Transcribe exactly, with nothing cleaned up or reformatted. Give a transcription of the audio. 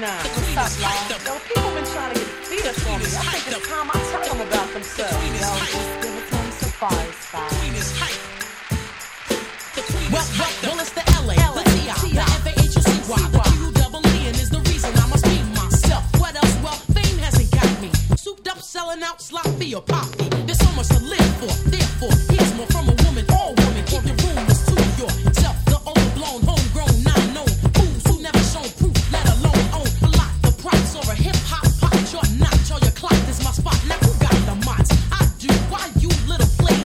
What's up, y'all? Yo, people been trying to get fetus on me. I think it's time I tell them about themselves. Yo, just give it to them safari style. Well, well, well, it's the L A, the T I, the F A H U C Y, the Q double E, and is the reason I must be myself. What else? Well, fame hasn't got me. Souped up, selling out, sloppy or pop.